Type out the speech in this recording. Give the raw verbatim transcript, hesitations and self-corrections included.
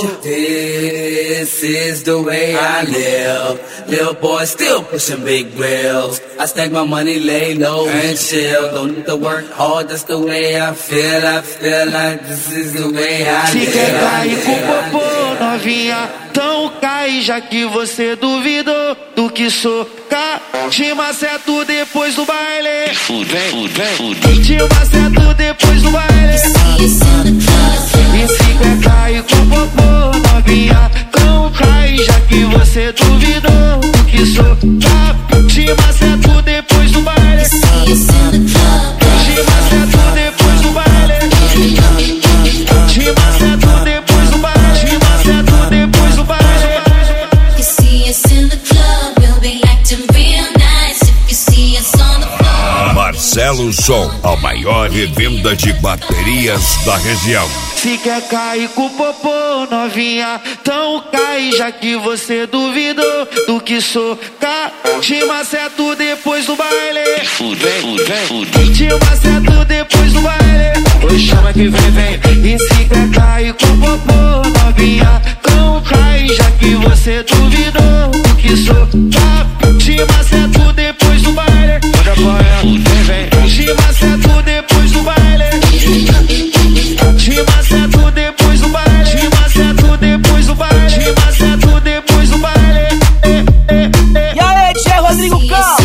This is the way I live. Little boy still pushing big grills. I stack my money, lay low and chill. Don't need to work hard, that's the way I feel. I feel like this is the way I Se live. quer cair com popô, novinha, então cai, já que você duvidou do que sou. Te maceto depois do baile. Vem, vem. Te maceto depois do baile. E se quer cair com popô, novinha, então cai, já que você duvidou do que sou. Te maceto depois do baile. Te maceto depois do baile. Te maceto depois do baile. Te maceto depois do baile. You see us in the club, we'll be acting real nice if you see us on the floor. Marcelo Som, a maior revenda de baterias da região. Se quer cair com popô, novinha, então cai, já que você duvidou do que sou. Te maceto depois do baile. Vem, vem. Te maceto depois do baile. Oi, chama que vem, vem. E se quer cair com popô, novinha, então cai, já que você duvidou do que sou. Te maceto depois do baile. Vem, vem. Te maceto depois do baile. Te maceto depois do baile. Te maceto depois do baile. Te maceto depois do baile. E aí, Tia Rodrigo Cal?